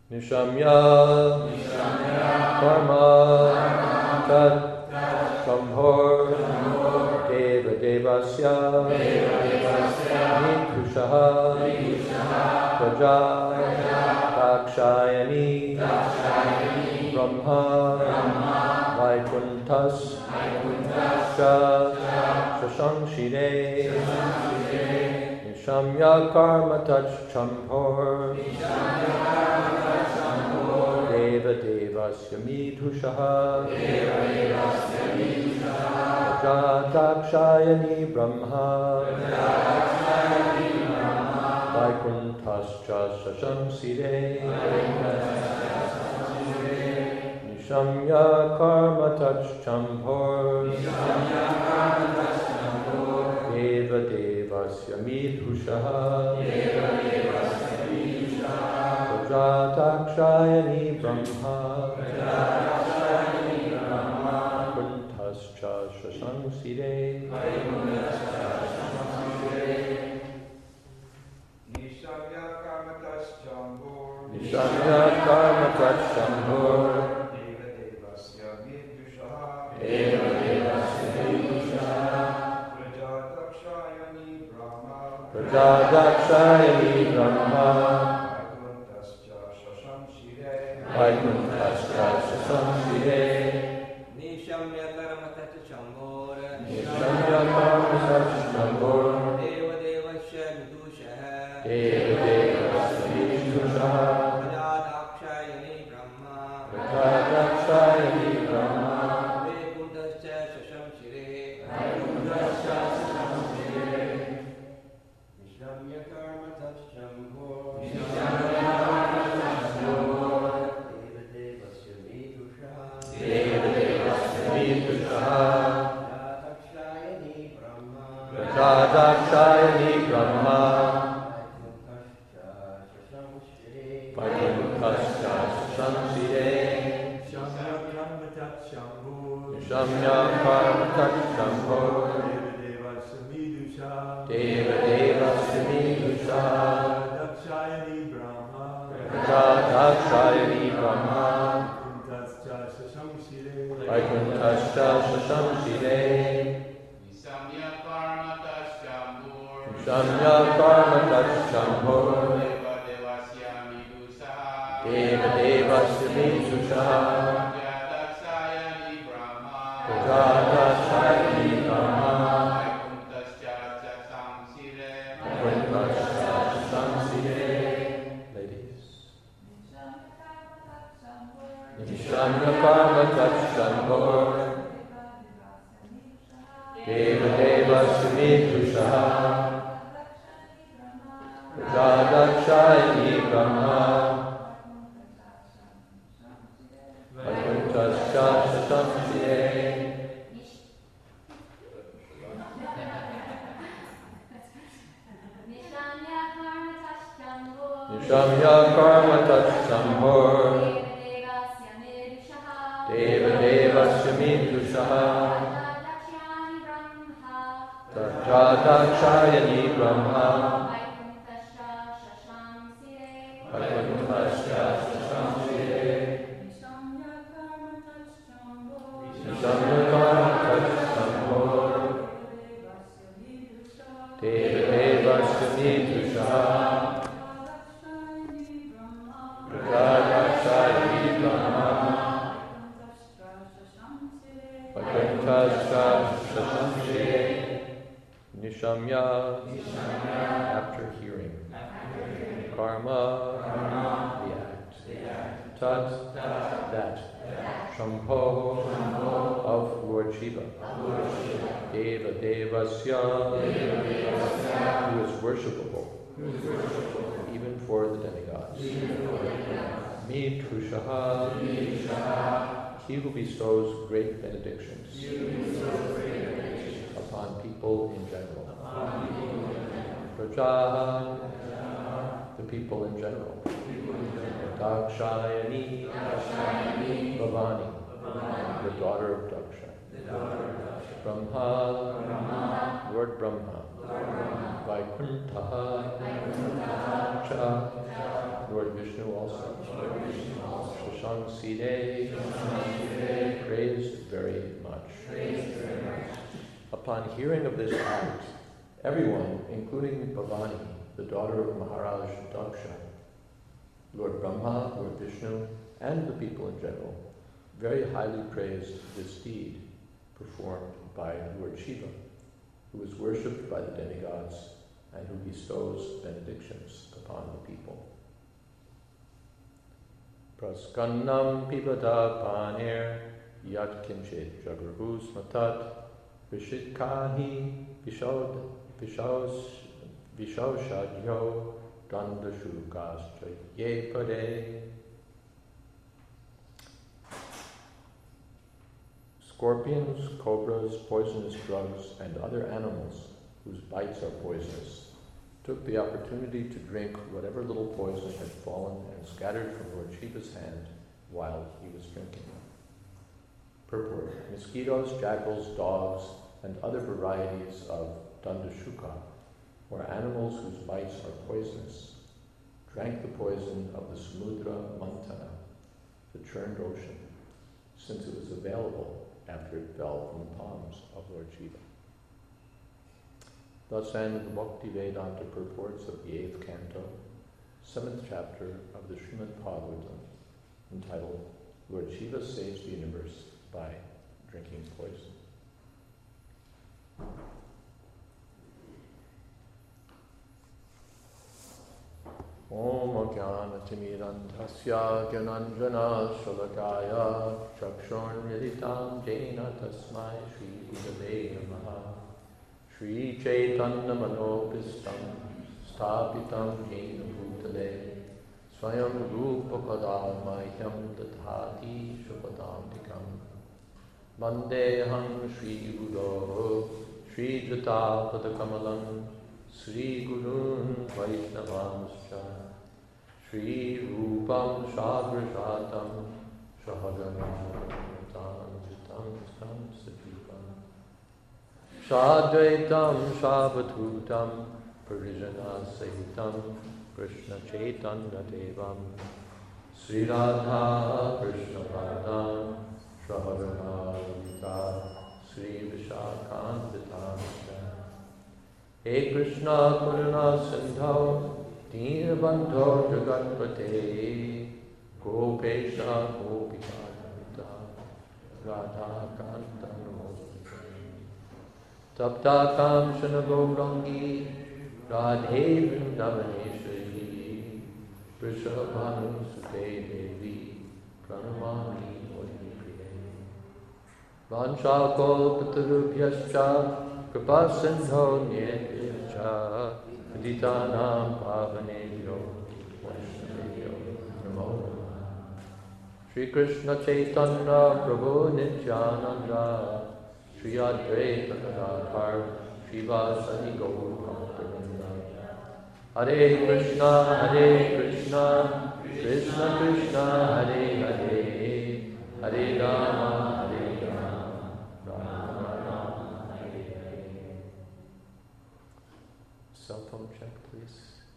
Nishamya Karma Tat Shambhor Deva Devasya Nikushaha Praja Dakshayani Brahma Vaikuntas Shashanshire Nishamya Karma Tat Shambhor Deva Devasya Midhushaha Dakshayani Brahma Vaikuntascha Shashamsire Nishamya Karma Tat Shambhor Deva Devasya Midhushaha Dakshayani Brahma Kuntascha Shashamsire Nishamya Karma Tat Shambhor Nishamya Karma Tat Shambhor Deva Devasya Midhushaha Praja Dakshayani Brahma Vaikuntascha Shashamsire Nishamya Karma Tat Shambhor Nishamya Karma Tat Shambhor Deva Devasya Midhushaha Praja Dakshayani Brahma Dakshayani Brahma Vaikuntascha Shashamsire Nishamya Karma Tat Shambhor Deva Devasya Midhushaha Dakshayani Brahma Dakshayani Brahma Vaikuntascha Shashamsire Vaikuntascha Shashamsire Nishamya Karma Tat Shambhor Deva Devasya Midhushaha Dakshayani Brahma Vaikuntascha Shashamsire Nishamya Karma Tat Shambhor Nishamya Karma Tat Shambhor Deva Devasya Midhushaha Deva Devasya Midhushaha Dakshayani Brahma Dakshayani Brahma Vaikuntascha Shashamsire Vaikuntascha Shashamsire. Ladies. Nishamya Karma Tat Shambhor Deva Devasya Midhushaha Dakshayani Brahma Vaikuntascha Shashamsire Nishamya Karma Tat Shambhor Deva Devasya Midhushaha Dakshayani Brahma Vaikuntascha Shashamsire Nishamya Karma Tat Shambhor Deva Devasya Midhushaha Dakshayani Brahma Vaikuntascha Shashamsire Nishamya after hearing Karma the act Tat that Shambho of Lord Shiva Deva Devasya who is worshipable even for the demigods Midhushaha he who bestows great benedictions upon people in general Praja the people in general Dakshayani Bhavani the daughter of Daksha Brahma Lord Brahma Vaikuntha Cha, Lord Vishnu also, Shashangside, praised very much. Upon hearing of this act, everyone, including Bhavani, the daughter of Maharaj Daksha, Lord Brahma, Lord Vishnu, and the people in general, very highly praised this deed performed by Lord Shiva, who is worshipped by the demigods and who bestows benedictions upon the people. Praskannam pibata panir yat kinchit jagrahus matat vishitkahi vishaushadyo dandashukas ye pade. Scorpions, cobras, poisonous drugs, and other animals whose bites are poisonous took the opportunity to drink whatever little poison had fallen and scattered from Lord Shiva's hand while he was drinking. Purport: mosquitoes, jackals, dogs, and other varieties of dandashuka, or animals whose bites are poisonous, drank the poison of the Samudra Mantana, the churned ocean, since it was available after it fell from the palms of Lord Shiva. Thus end the Bhakti Vedanta purports of the 8th canto, 7th chapter of the Srimad Bhagavatam, entitled Lord Shiva Saves the Universe by Drinking Poison. Om Ajnana Timirantasya Gyananjana Shalakaya Chakshon Militam Jena Tasmai Shri Gurave Namaha Shri Chaitanya Manopistam Stapitam Jena Bhutale Swayam Rupa Kadamahyam Dadhati Shupadantikam Vandeham Shri Guru Shri Jata Padakamalam Sri Gurun Vaishnavamscha Shri Rupam Shagrajatam Shahaganatam Jitam Tam Sajivam Shadvaitam Shabatutam Parijana Sahitam Krishna Chaitanya Devam Sri Radha Krishna Radha Shahagana Sri Vishakhanvitam He Krishna Karuna Sindho Deenabandho Jagatpate Gopesha Gopika Radha Kanta Namostute Tapta Kamshana Gaurangi Radhe Vrindavaneshwari Vrishabhanu Sute Devi Pranamami Muripriye Vanchakalpatarubhyascha Kripa Sindho Nyedvyacha Paditanam Pavanebhyo Vaishnavebhyo Namo Namaha Shri Krishna Chaitanya Prabhu Nityananda Shri Advaita Gadadhar Srivasadi Gaur Bhaktivinoda Hare Krishna Krishna Krishna Hare Hare Hare Rama Hare Rama Rama Rama Hare Hare. Cell phone check, please.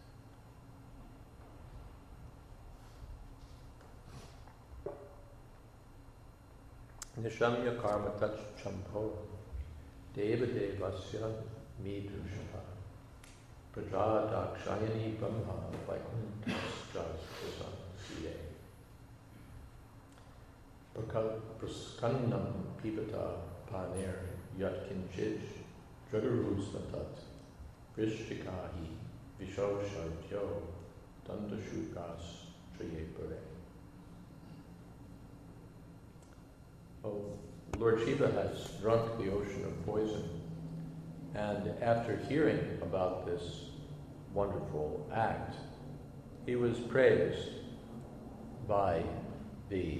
Nishamya karma tach champho deva devasya midrusha praja dakshayani brahma vaikuntasya siye praskannam pibata paner yat kinchij jagarusmatat vrishchikahi vishoshadyo dandashukas triyepare. Oh, Lord Shiva has drunk the ocean of poison, and after hearing about this wonderful act, he was praised by the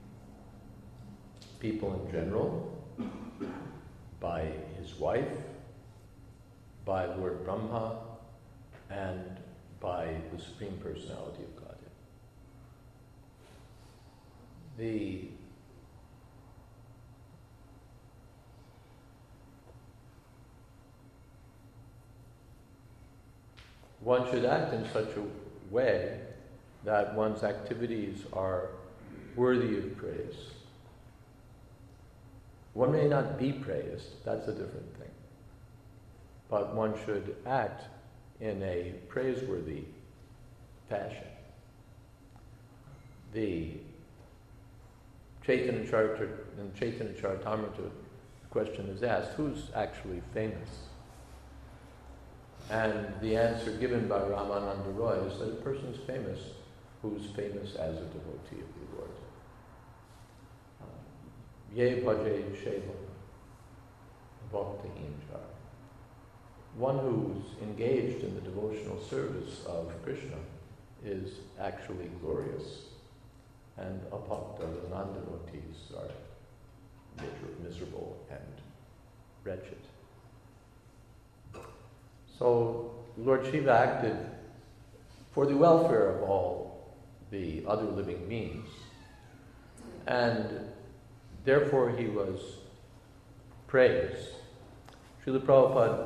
people in general, by his wife, by Lord Brahma, and by the Supreme Personality of Godhead. The one should act in such a way that one's activities are worthy of praise. One may not be praised, that's a different thing. But one should act in a praiseworthy fashion. The Chaitanya Charitamrita, the question is asked, who's actually famous? And the answer given by Ramananda Roy is that a person's famous who's famous as a devotee of the Lord. Ye bhaje sheva bhakti injar. One who's engaged in the devotional service of Krishna is actually glorious. And abhakta, the non-devotees, are miserable and wretched. So Lord Shiva acted for the welfare of all the other living beings, and therefore he was praised. Srila Prabhupada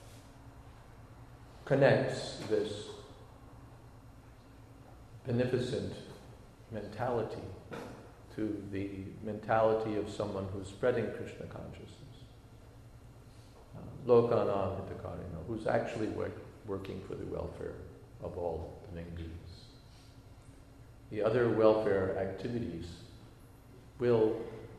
connects this beneficent mentality to the mentality of someone who's spreading Krishna consciousness. Lokanam Hitakarina, who's actually working for the welfare of all living beings. The other welfare activities will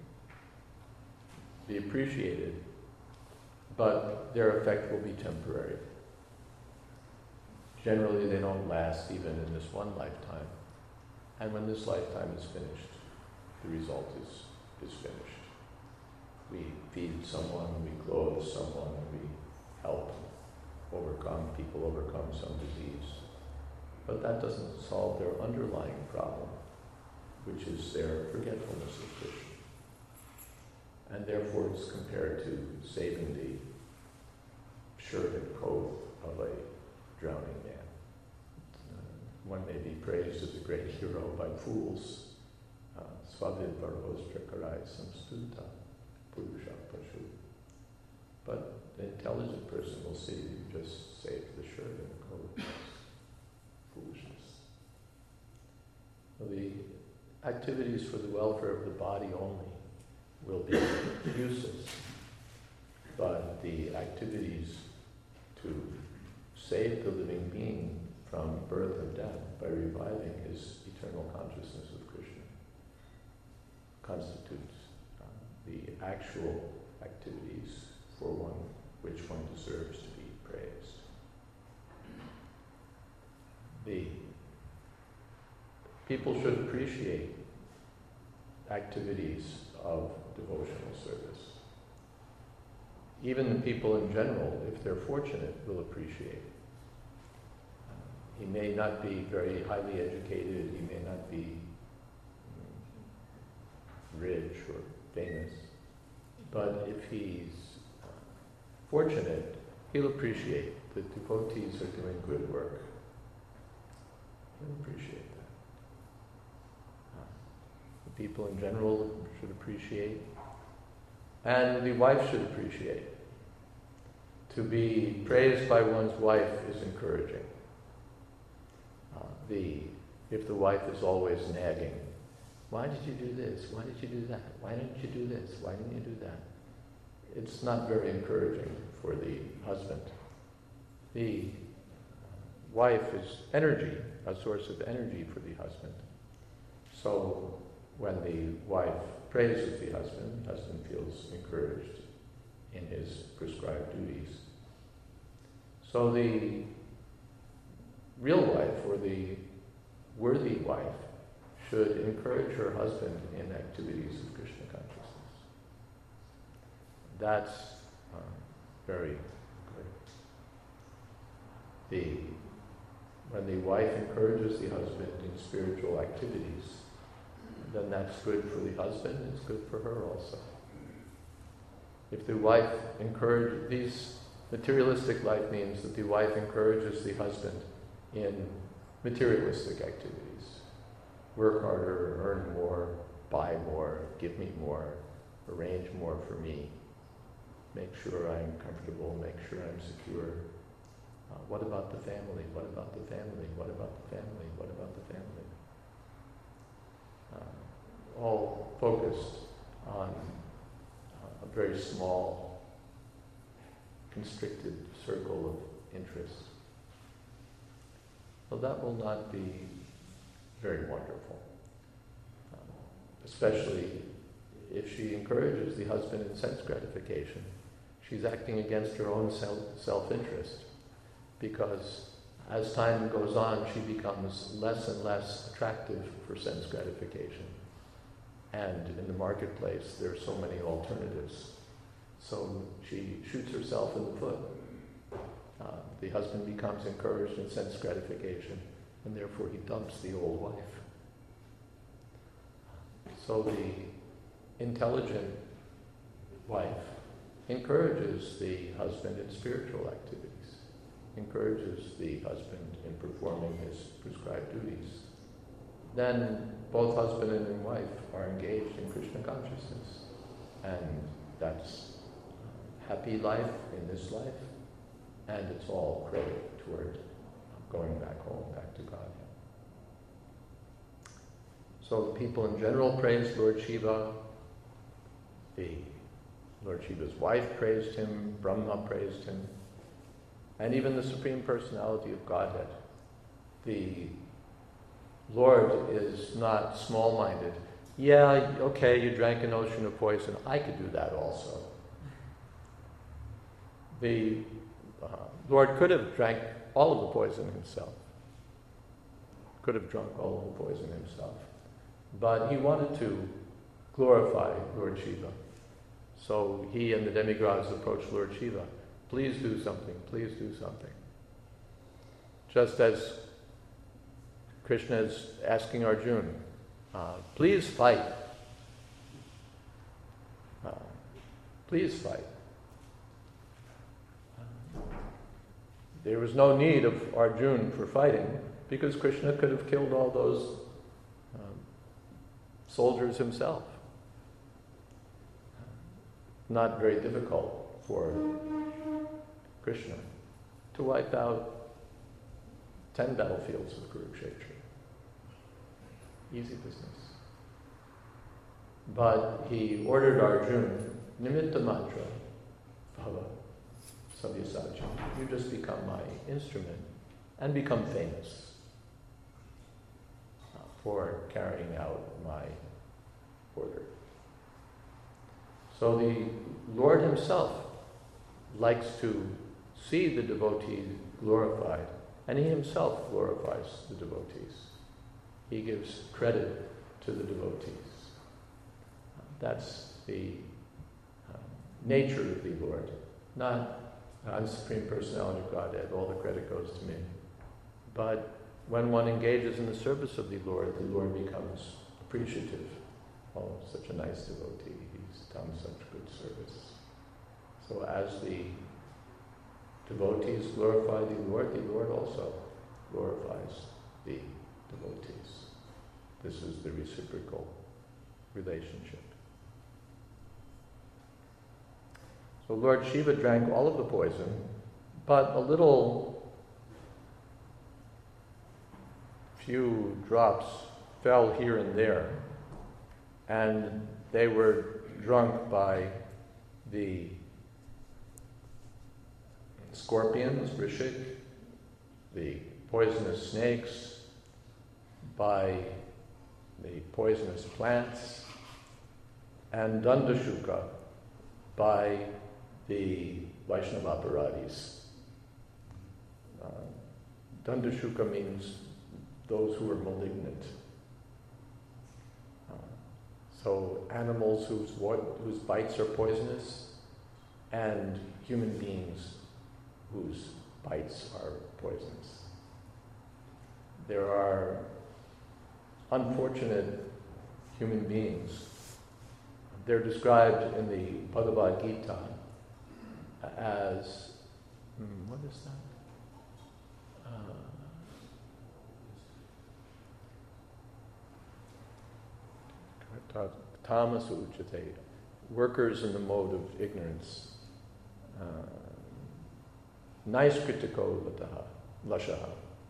be appreciated, but their effect will be temporary. Generally, they don't last even in this one lifetime. And when this lifetime is finished, the result is finished. We feed someone, we clothe someone, we help people overcome some disease. But that doesn't solve their underlying problem, which is their forgetfulness of Krishna. And therefore it's compared to saving the shirt and coat of a drowning man. One may be praised as a great hero by fools. Svavid varvostra karai samstuta purusha pashu. But the intelligent person will see you just saved the shirt and the coat. Foolishness. So the activities for the welfare of the body only will be useless, but the activities to save the living being from birth and death by reviving his eternal consciousness of Krishna constitutes the actual activities for one which one deserves to be praised. The people should appreciate activities of devotional service. Even the people in general, if they're fortunate, will appreciate. He may not be very highly educated, he may not be rich or famous, but if he's fortunate, he'll appreciate that devotees are doing good work. He'll appreciate that. The people in general should appreciate, and the wife should appreciate. To be praised by one's wife is encouraging. If the wife is always nagging, why did you do this? Why did you do that? Why didn't you do this? Why didn't you do that? It's not very encouraging for the husband. The wife is energy, a source of energy for the husband. So when the wife praises the husband feels encouraged in his prescribed duties. So the real wife, or the worthy wife, should encourage her husband in activities of Krishna consciousness. That's very good. When the wife encourages the husband in spiritual activities, then that's good for the husband, it's good for her also. If the wife encourages, materialistic life means that the wife encourages the husband in materialistic activities. Work harder, earn more, buy more, give me more, arrange more for me, make sure I'm comfortable, make sure I'm secure. What about the family? What about the family? What about the family? What about the family? All focused on a very small, constricted circle of interest. Well, that will not be very wonderful, especially if she encourages the husband in sense gratification. She's acting against her own self-interest, because as time goes on, she becomes less and less attractive for sense gratification. And in the marketplace, there are so many alternatives. So she shoots herself in the foot. The husband becomes encouraged in sense gratification, and therefore he dumps the old wife. So the intelligent wife encourages the husband in spiritual activities, encourages the husband in performing his prescribed duties. Then both husband and wife are engaged in Krishna consciousness, and that's happy life in this life, and it's all credit toward going back home, back to Godhead. So the people in general praised Lord Shiva. The Lord Shiva's wife praised him, Brahma praised him, and even the Supreme Personality of Godhead. The Lord is not small-minded. Yeah, okay, you drank an ocean of poison. I could do that also. The Lord could have drank all of the poison himself. Could have drunk all of the poison himself. But he wanted to glorify Lord Shiva. So he and the demigods approached Lord Shiva. Please do something, please do something. Just as Krishna is asking Arjuna, please fight. Please fight. There was no need of Arjuna for fighting, because Krishna could have killed all those soldiers himself. Not very difficult for Krishna to wipe out 10 battlefields of Kurukshetra. Easy business. But he ordered Arjuna, nimitta matra, bhava, sabyasachi. You just become my instrument and become famous for carrying out my order. So the Lord himself likes to see the devotee glorified, and he himself glorifies the devotees. He gives credit to the devotees. That's the nature of the Lord. Not, I'm Supreme Personality of Godhead, all the credit goes to me. But when one engages in the service of the Lord becomes appreciative. Oh, such a nice devotee, he's done such good service. So as the devotees glorify the Lord also glorifies the devotees. This is the reciprocal relationship. So Lord Shiva drank all of the poison, but a little few drops fell here and there, and they were drunk by the scorpions, Vrishik, the poisonous snakes, by the poisonous plants, and Dandashuka by the Vaishnavaparadis. Dandashuka means those who are malignant. So animals whose bites are poisonous, and human beings whose bites are poisonous. There are unfortunate human beings. They're described in the Bhagavad Gita as, what is that? Tamas uchate, workers in the mode of ignorance. Naiskritiko lashaha.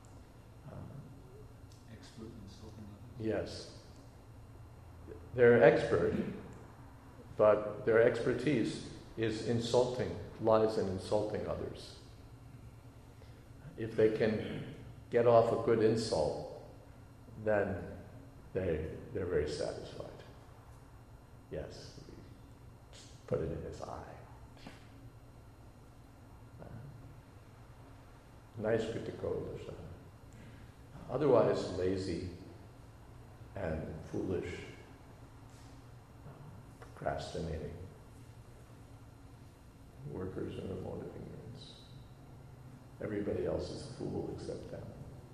Expert in insulting others. Yes. They're expert, but their expertise is lies in insulting others. If they can get off a good insult, then they're very satisfied. Yes, put it in his eye. Nice kritiko. Otherwise, lazy and foolish, procrastinating, workers in a mode of ignorance. Everybody else is a fool except them.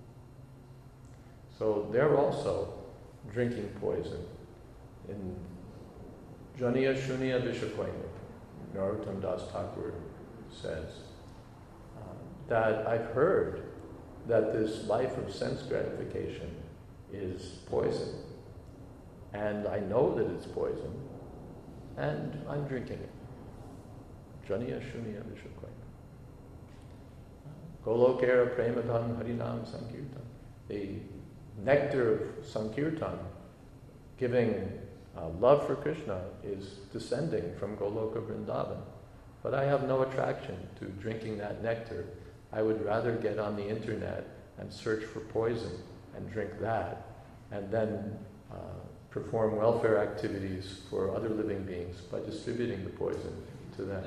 So they're also drinking poison. In Janiya Shunya Vishakwainik, Narottam Das Thakur says that I've heard that this life of sense gratification is poison. And I know that it's poison, and I'm drinking it. Janiya Shunya Vishakwainik. Golokera Premadhan Harinam Sankirtan. The nectar of Sankirtan, giving love for Krishna, is descending from Goloka Vrindavan. But I have no attraction to drinking that nectar. I would rather get on the internet and search for poison and drink that, and then perform welfare activities for other living beings by distributing the poison to them.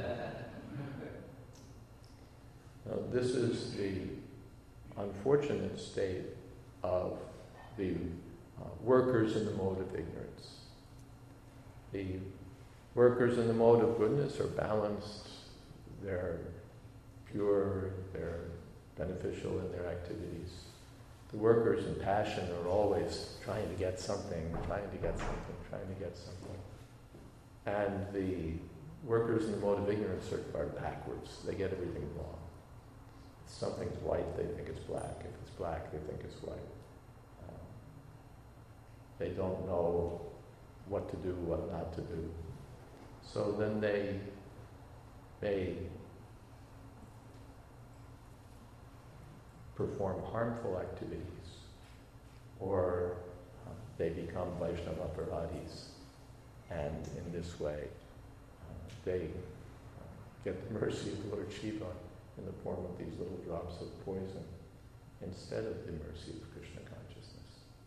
Now, this is the unfortunate state of the workers in the mode of ignorance. The workers in the mode of goodness are balanced, they're pure, they're beneficial in their activities. The workers in passion are always trying to get something. And the workers in the mode of ignorance are backwards. They get everything wrong. If something's white, they think it's black. If it's black, they think it's white. They don't know what to do, what not to do. So then they perform harmful activities, or they become Vaishnava Aparadhis, and in this way they get the mercy of Lord Shiva in the form of these little drops of poison instead of the mercy of Krishna consciousness.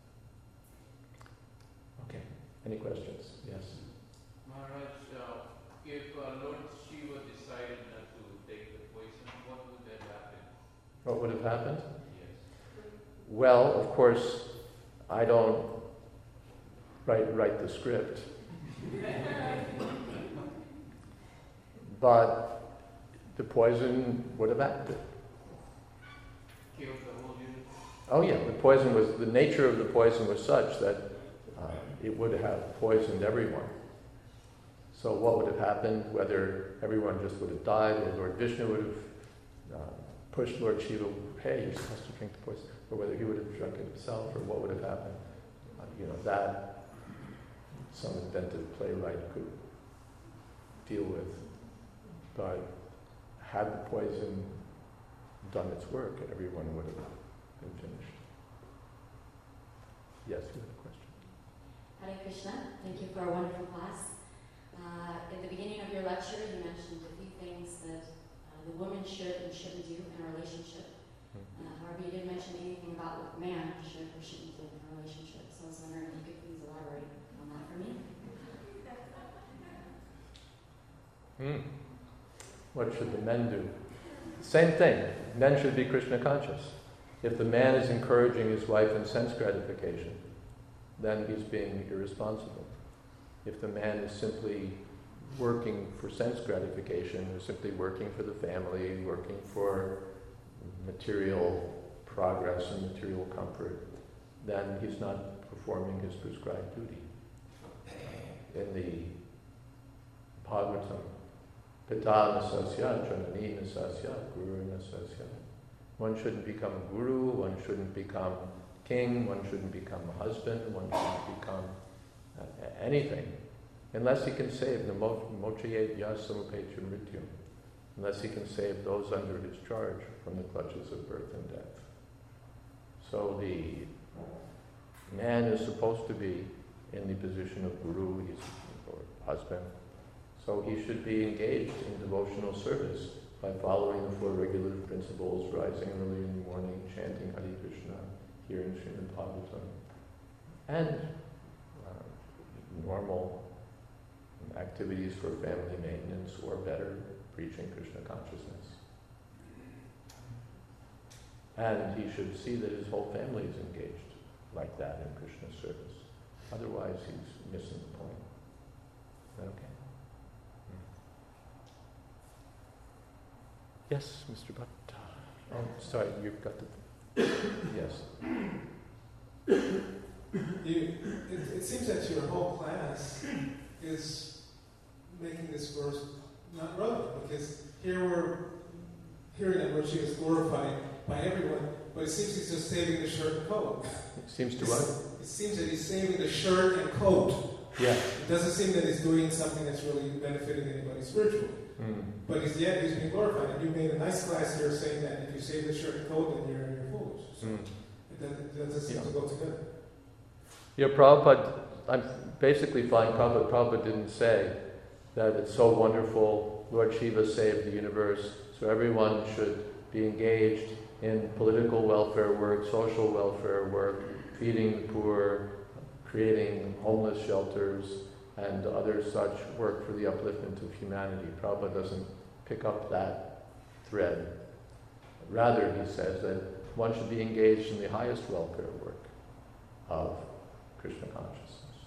Okay, any questions? Yes? Maharaj, if Lord Shiva decided not to take the poison, what would that happen? What would have happened? Yes. Well, of course, I don't write the script. But the poison would have acted. Killed the whole unit? Oh yeah, the nature of the poison was such that it would have poisoned everyone. So what would have happened, whether everyone just would have died, or Lord Vishnu would have pushed Lord Shiva, hey, you're supposed to drink the poison, or whether he would have drunk it himself, or what would have happened, that some inventive playwright could deal with. But had the poison done its work, everyone would have been finished. Yes, you had a question. Hare Krishna, thank you for a wonderful class. At the beginning of your lecture, you mentioned a few things that the woman should and shouldn't do in a relationship. However, you didn't mention anything about what the man should or shouldn't do in a relationship. So I was wondering if you could please elaborate on that for me. What should the men do? Same thing. Men should be Krishna conscious. If the man is encouraging his wife in sense gratification, then he's being irresponsible. If the man is simply working for sense gratification, or simply working for the family, working for material progress and material comfort, then he's not performing his prescribed duty. In the Bhagavatam, Pita nasasya, janani nasasya, guru nasasya. One shouldn't become a guru, one shouldn't become king, one shouldn't become a husband, one shouldn't become anything, unless he can save the mochayet yasamupechya mrityum. unless he can save those under his charge from the clutches of birth and death. So the man is supposed to be in the position of guru, or husband, so he should be engaged in devotional service by following the 4 regular principles, rising early in the morning, chanting Hare Krishna, hearing Srimad Bhagavatam, and normal activities for family maintenance, or better, preaching Krishna consciousness. And he should see that his whole family is engaged like that in Krishna service. Otherwise, he's missing the point. Is that okay? Yes, Mr. Bhatt. Oh, sorry, you've got the... Yes. It seems that your whole class is making this verse not relevant, because here we're hearing that Lord Shiva is glorified by everyone, but it seems he's just saving the shirt and coat. It seems to what? It seems that he's saving the shirt and coat. Yeah. It doesn't seem that he's doing something that's really benefiting anybody spiritually. But he's being glorified. And you made a nice class here saying that if you save the shirt and coat, then you're foolish. So it doesn't seem to go together. Yeah, Prabhupada, I'm basically finding Prabhupada didn't say that it's so wonderful, Lord Shiva saved the universe, so everyone should be engaged in political welfare work, social welfare work, feeding the poor, creating homeless shelters, and other such work for the upliftment of humanity. Prabhupada doesn't pick up that thread. Rather, he says that one should be engaged in the highest welfare work of Krishna consciousness.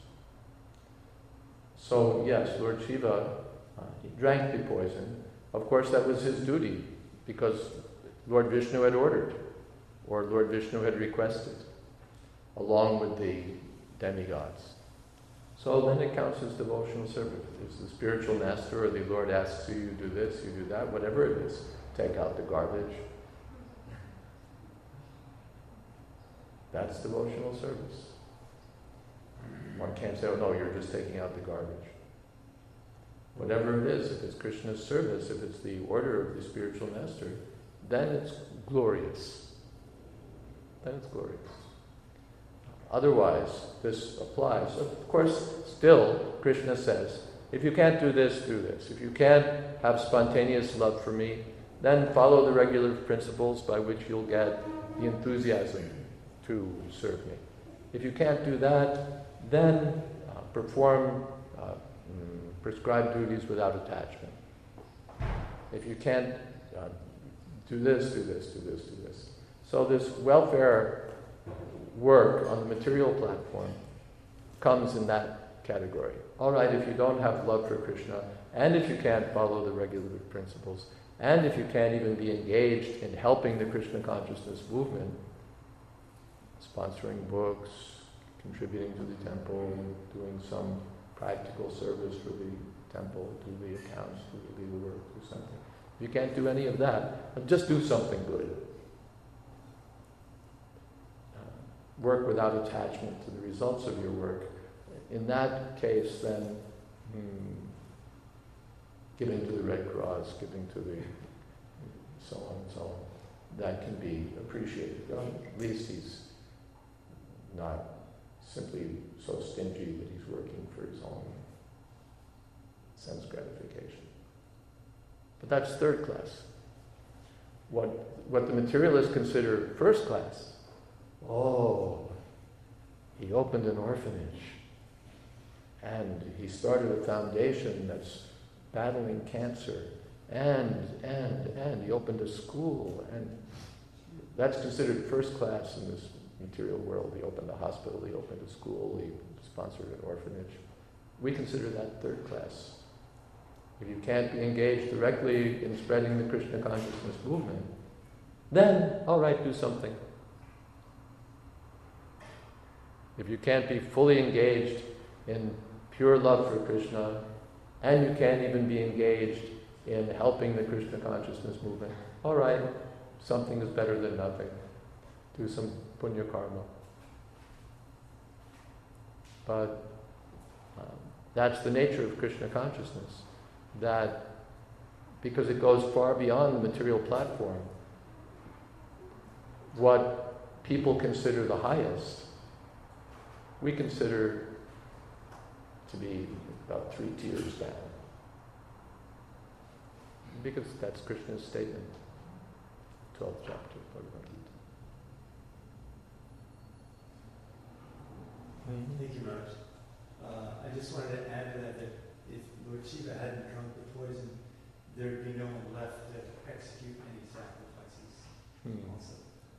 So yes, Lord Shiva, he drank the poison. Of course, that was his duty, because Lord Vishnu had ordered, or Lord Vishnu had requested, along with the demigods. So then it counts as devotional service. If the spiritual master or the Lord asks you, you do this, you do that, whatever it is, take out the garbage. That's devotional service. One can't say, oh no, you're just taking out the garbage. Whatever it is, if it's Krishna's service, if it's the order of the spiritual master, then it's glorious. Then it's glorious. Otherwise, this applies. Of course, still, Krishna says, if you can't do this, do this. If you can't have spontaneous love for me, then follow the regular principles by which you'll get the enthusiasm to serve me. If you can't do that, then perform prescribed duties without attachment. If you can't do this, do this, do this, do this. So this welfare work on the material platform comes in that category. All right, if you don't have love for Krishna, and if you can't follow the regular principles, and if you can't even be engaged in helping the Krishna consciousness movement, sponsoring books, contributing to the temple, doing some practical service for the temple, do the accounts, do the legal work, do something. If you can't do any of that, just do something good. Work without attachment to the results of your work. In that case, then, giving to the Red Cross, giving to the so on and so on, that can be appreciated. At least he's not simply so stingy that he's working for his own sense gratification. But that's third class. What the materialists consider first class, oh, he opened an orphanage and he started a foundation that's battling cancer and he opened a school, and that's considered first class in this material world. He opened a hospital, he opened a school, he sponsored an orphanage. We consider that third class. If you can't be engaged directly in spreading the Krishna consciousness movement, then, all right, do something. If you can't be fully engaged in pure love for Krishna, and you can't even be engaged in helping the Krishna consciousness movement, all right, something is better than nothing. Do some punya karma. But that's the nature of Krishna consciousness, that because it goes far beyond the material platform. What people consider the highest, we consider to be about 3 tiers down. Because that's Krishna's statement, 12th chapter of Bhagavad Gita. Thank you, Raj. I just wanted to add to that if Lord Shiva hadn't drunk the poison, there'd be no one left to execute any sacrifices also.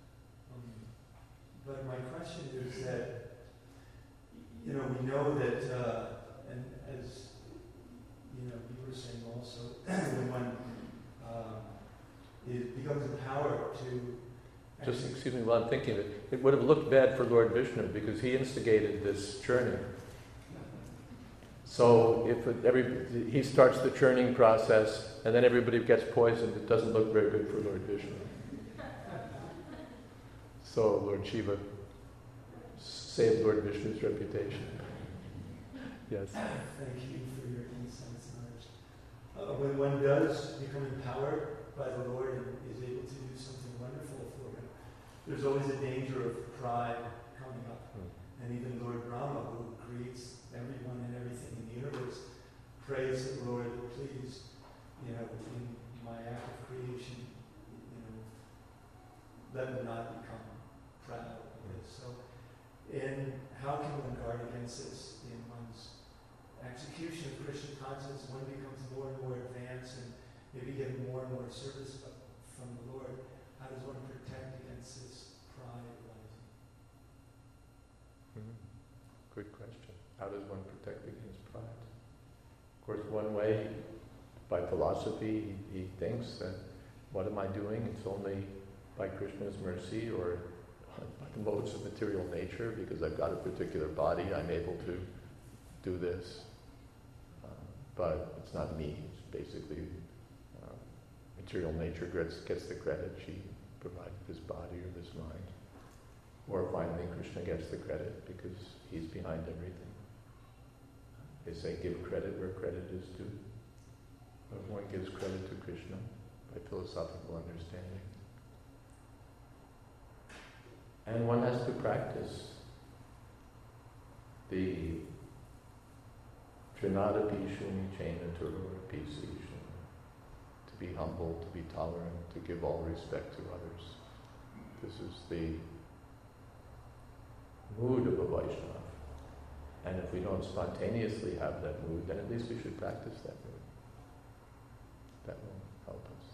But my question is that, we know that, and as you were saying also, when one becomes empowered to... Just excuse me while I'm thinking of it. It would have looked bad for Lord Vishnu because he instigated this churning. So if he starts the churning process and then everybody gets poisoned, it doesn't look very good for Lord Vishnu. So Lord Shiva saved Lord Vishnu's reputation. Yes. Thank you for your insights, Raj. When one does become empowered by the Lord and is able to do something wonderful for him, there's always a danger of pride coming up. And even Lord Brahma, who creates everyone and everything in the universe, prays the Lord, please, in my act of creation, let me not become proud of this. So, and how can one guard against this in one's execution of Krishna consciousness? One becomes more and more advanced and maybe getting more and more service from the Lord. How does one protect against this pride arising? Good question. How does one protect against pride? Of course, one way, by philosophy, he thinks that what am I doing? It's only by Krishna's mercy or by the modes of material nature, because I've got a particular body, I'm able to do this. But it's not me. It's basically material nature gets the credit. She provided this body or this mind. Or finally, Krishna gets the credit because he's behind everything. They say give credit where credit is due. Everyone gives credit to Krishna by philosophical understanding. And one has to practice the Trinada Pishuni Chaina Turur Pisishun. To be humble, to be tolerant, to give all respect to others. This is the mood of a Vaishnava. And if we don't spontaneously have that mood, then at least we should practice that mood. That will help us.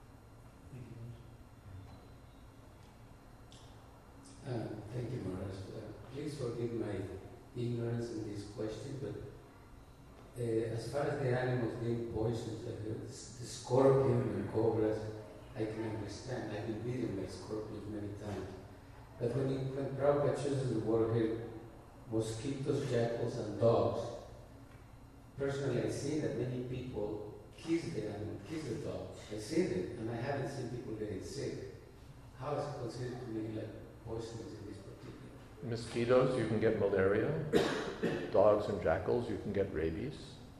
Thank you, Maharaj. Please forgive my ignorance in this question, but as far as the animals being poisoned, the scorpion and cobras, I can understand. I've been bitten by scorpions many times. But when Prabhupada chooses the word here, mosquitoes, jackals, and dogs, personally I see that many people kiss the animal, kiss the dog. I see it, and I haven't seen people getting sick. How is it considered to be like poisonous in this particular? Mosquitoes, you can get malaria. Dogs and jackals, you can get rabies.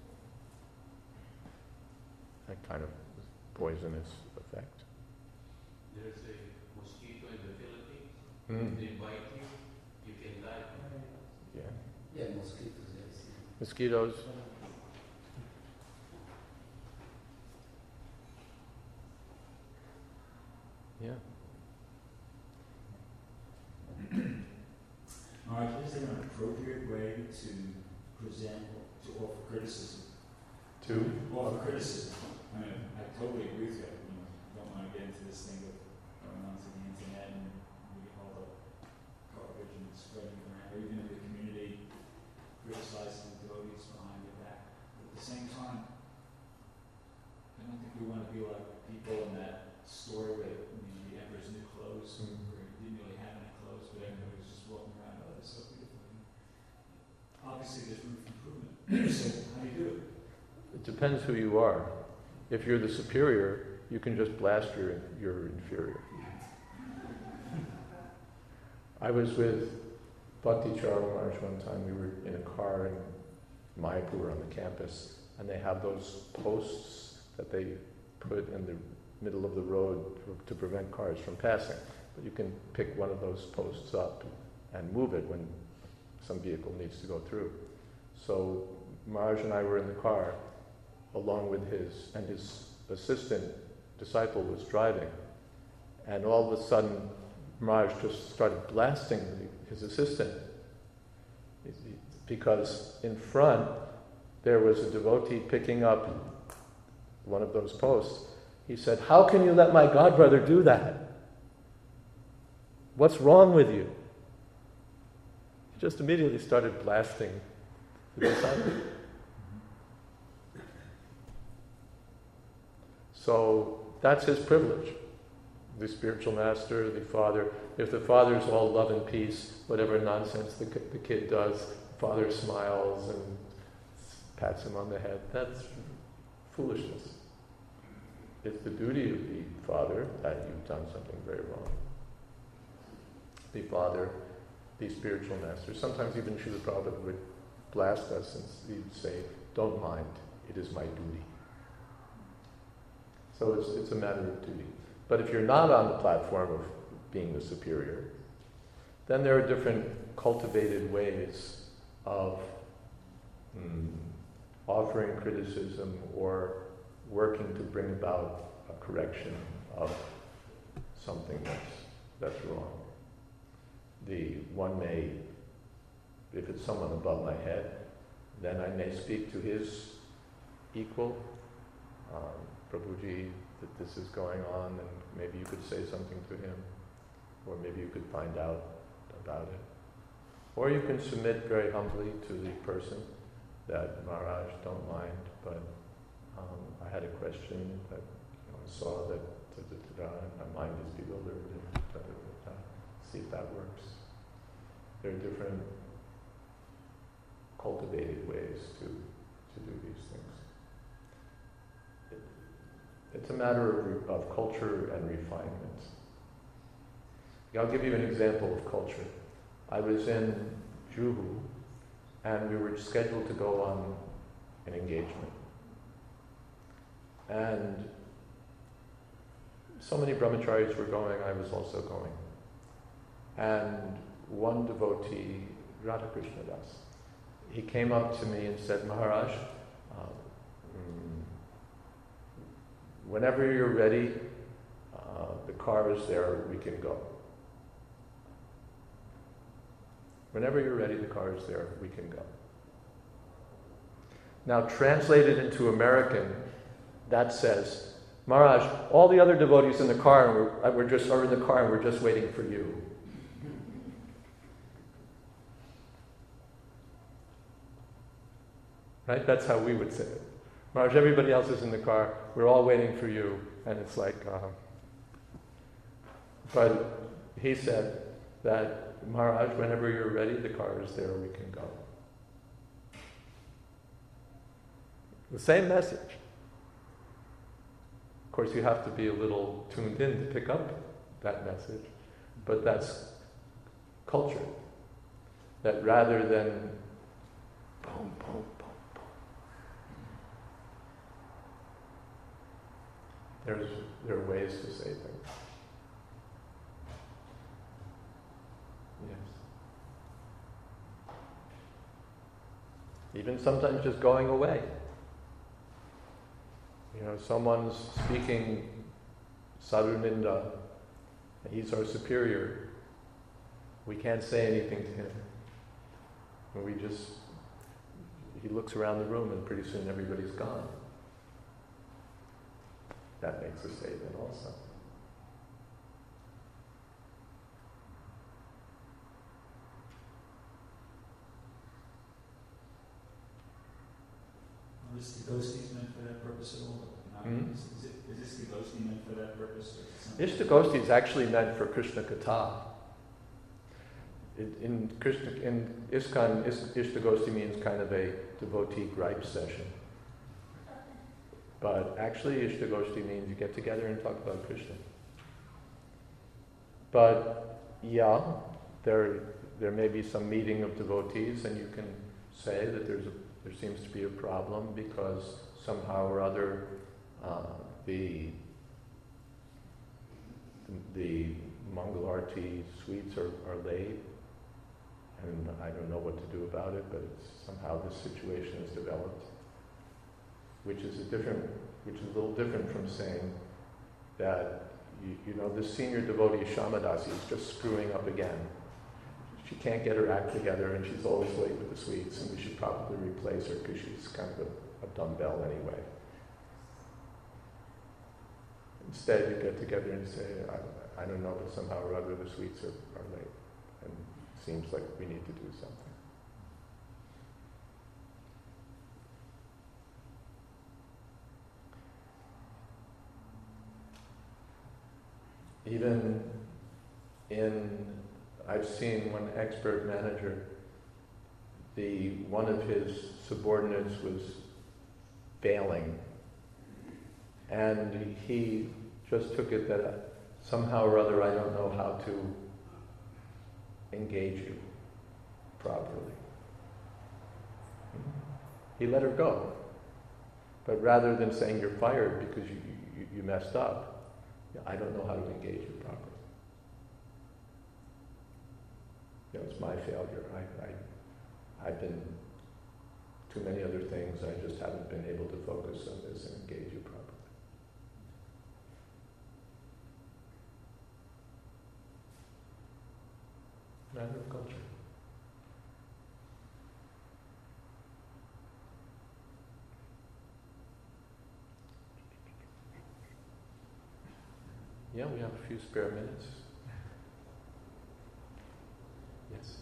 That kind of poisonous effect. There's a mosquito in the Philippines. They bite you, you can die. Yeah. Yeah, mosquitoes, yes. Mosquitoes. Yeah. Alright, is there an appropriate way to present, to offer criticism? To? Offer criticism. I mean, I totally agree with you. Don't want to get into this thing of going onto the internet and reading all the garbage and spreading it around, or even in the community, criticizing the devotees behind their back. But at the same time, I don't think we want to be like people in that story where the emperor's new clothes, where he didn't really have any clothes, but everybody was just walking around, oh, they're so beautiful. Obviously, there's room for improvement. So, how do you do it? It depends who you are. If you're the superior, you can just blast your inferior. I was with Bhakti Charan Maharaj one time. We were in a car in Mayapur on the campus, and they have those posts that they put in the middle of the road to prevent cars from passing. But you can pick one of those posts up and move it when some vehicle needs to go through. So Maharaj and I were in the car along with his assistant disciple was driving. And all of a sudden, Maharaj just started blasting his assistant. Because in front, there was a devotee picking up one of those posts. He said, "How can you let my godbrother do that? What's wrong with you?" He just immediately started blasting the disciple. So that's his privilege. The spiritual master, the father. If the father's all love and peace, whatever nonsense the kid does, the father smiles and pats him on the head. That's foolishness. It's the duty of the father that you've done something very wrong. The father, the spiritual master. Sometimes even Srila Prabhupada would blast us and he'd say, "Don't mind, it is my duty." So it's a matter of duty. But if you're not on the platform of being the superior, then there are different cultivated ways of offering criticism or working to bring about a correction of something that's wrong. The one may, if it's someone above my head, then I may speak to his equal, Prabhuji, that this is going on, and maybe you could say something to him, or maybe you could find out about it. Or you can submit very humbly to the person that, "Maharaj, don't mind, but I had a question that I saw that and my mind is bewildered, and see if that works." There are different cultivated ways to do these things. It's a matter of culture and refinement. I'll give you an example of culture. I was in Juhu, and we were scheduled to go on an engagement. And so many brahmacharis were going, I was also going. And one devotee, Radhakrishna Das, he came up to me and said, "Maharaj, whenever you're ready, the car is there, we can go. Whenever you're ready, the car is there, we can go." Now, translated into American, that says, "Maharaj, all the other devotees in the car are in the car and we're just waiting for you." Right? That's how we would say it. "Maharaj, everybody else is in the car, we're all waiting for you." And it's like, but he said that, "Maharaj, whenever you're ready, the car is there, we can go." The same message. Of course, you have to be a little tuned in to pick up that message, but that's culture. That rather than boom, boom, boom, there are ways to say things. Yes. Even sometimes just going away. Someone's speaking Sadhuninda, and he's our superior. We can't say anything to him. He looks around the room and pretty soon everybody's gone. That makes a statement also. Is the Gosti meant for that purpose at all? Is this the Gosti meant for that purpose? Ishtagosti is actually meant for Krishna Katha. In ISKCON, Ishtagosti means kind of a devotee gripe session. But actually, Ishtagosti means you get together and talk about Krishna. But yeah, there may be some meeting of devotees, and you can say that there seems to be a problem because somehow or other the Mangal Arti sweets are laid, and I don't know what to do about it, but somehow this situation has developed, which is a little different from saying that this senior devotee Shamadasi is just screwing up again. She can't get her act together, and she's always late with the sweets, and we should probably replace her because she's kind of a dumbbell anyway. Instead, you get together and say, I don't know, but somehow or other the sweets are late, and it seems like we need to do something. Even I've seen one expert manager, one of his subordinates was failing, and he just took it that somehow or other I don't know how to engage you properly. He let her go, but rather than saying you're fired because you messed up, I don't know how to engage you properly. It's my failure. I've been too many other things. I just haven't been able to focus on this and engage you properly. Matter of culture. Yeah, we have a few spare minutes. Yes.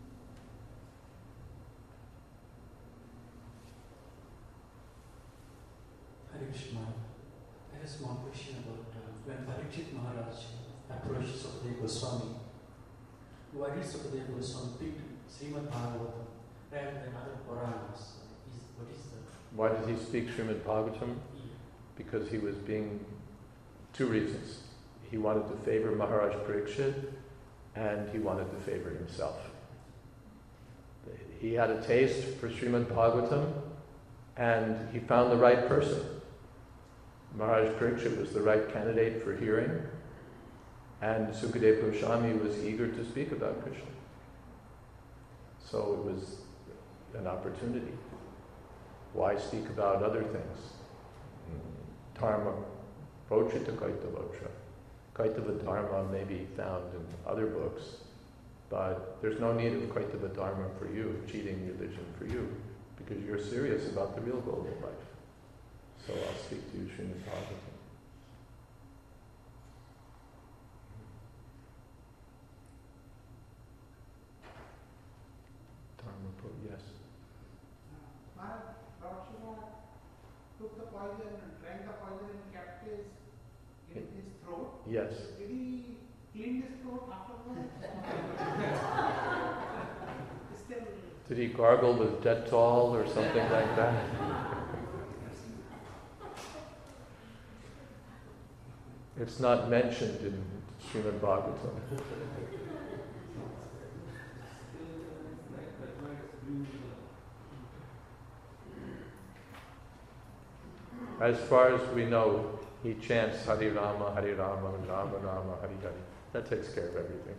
Hare Krishna. I have a small question about when Parikshit Maharaj approached Sukadeva Goswami. Why did Sukadeva Goswami pick Srimad Bhagavatam rather than other Puranas? Why did he speak Srimad Bhagavatam? Because he was being... Two reasons. He wanted to favor Maharaj Parikshit, and he wanted to favor himself. He had a taste for Srimad Bhagavatam, and he found the right person. Maharaj Parikshit was the right candidate for hearing, and Sukadeva Goswami was eager to speak about Krishna. So it was an opportunity. Why speak about other things? Dharma, Vochita Kaitavocha. Kaitava Dharma may be found in other books, but there's no need of Kaitava Dharma for you, cheating religion for you, because you're serious about the real goal of life. So I'll speak to you Srimad Bhagavatam. Dharma, yes. Lord Shiva took the poison and drank the poison and kept his in his throat. Yes. Did he clean his throat afterwards? Did he gargle with Dettol or something like that? It's not mentioned in Srimad Bhagavatam. As far as we know, he chants Hari Rama, Rama Rama, Hari Hari. That takes care of everything.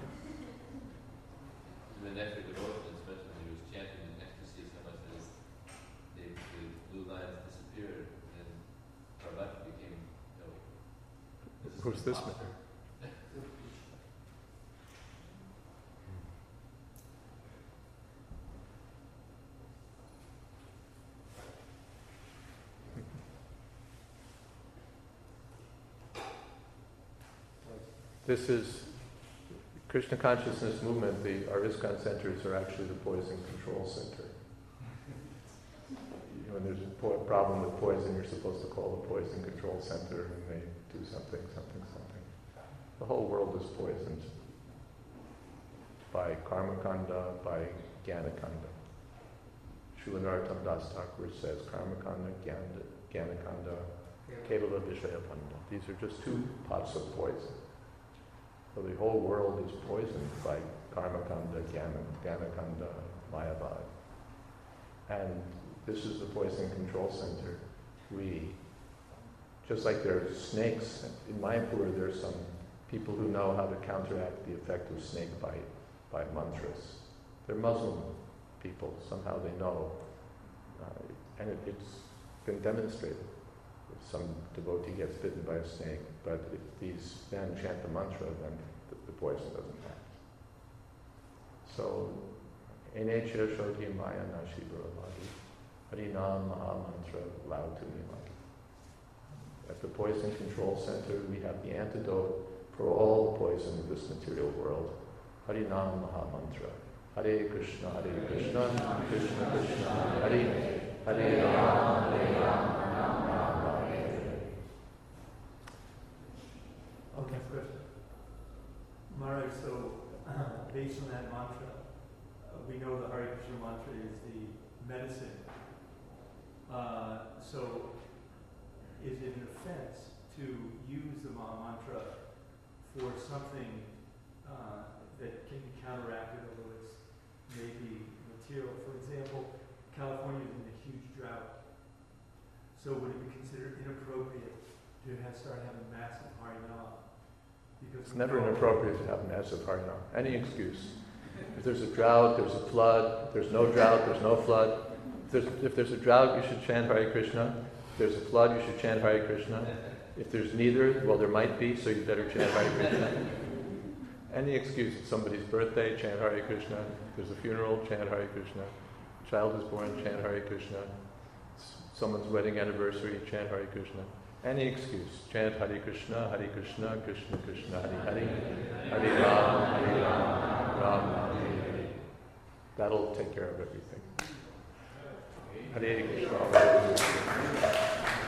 In the next devotion, especially when he was chanting in ecstasy so much that the blue lines disappeared and Prabhupada became ill. Who's this man? This is Krishna Consciousness Movement. Our ISKCON centers are actually the Poison Control Center. When there's a problem with poison, you're supposed to call the Poison Control Center and they do something. The whole world is poisoned by Karma Kanda, by Jnana Kanda. Srila Narottam Das Thakur says Karma Kanda, Jnana Kanda, Kevala Vishaya Panda. These are just two pots of poison. So the whole world is poisoned by Karma Kanda, Jnana Kanda, Mayavad. And this is the Poison Control Center. We Just like there are snakes, in Mayapur there are some people who know how to counteract the effect of snake bite by mantras. They're Muslim people, somehow they know. And it's been demonstrated. If some devotee gets bitten by a snake, but if these men chant the mantra, then the poison doesn't act. So, Enecha Shoti Maya Nashi Buravadi, Harinam Maha Mantra loud to me. At the Poison Control Center, we have the antidote for all the poison of this material world. Harinam Maha Mantra. Hare Krishna, Krishna Krishna, Hare Hare Rama, Rama Rama, Hare. Okay, first. Maharaj, so based on that mantra, we know the Hare Krishna mantra is the medicine. So is it an offense to use the Maha Mantra for something that can be counteracted, although it's maybe material? For example, California is in a huge drought. So would it be considered inappropriate to start having massive Harinam? Because it's never inappropriate to have massive Harinam. Any excuse. If there's a drought, there's a flood. If there's no drought, there's no flood. If there's a drought, you should chant Hare Krishna. If there's a flood, you should chant Hare Krishna. If there's neither, well, there might be, so you better chant Hare Krishna. Any excuse. It's somebody's birthday, chant Hare Krishna. If there's a funeral, chant Hare Krishna. A child is born, chant Hare Krishna. Someone's wedding anniversary, chant Hare Krishna. Any excuse. Chant Hare Krishna, Krishna Krishna, Hare Hare. Hare Ram, Ram Hare. That'll take care of everything. Hare Krishna.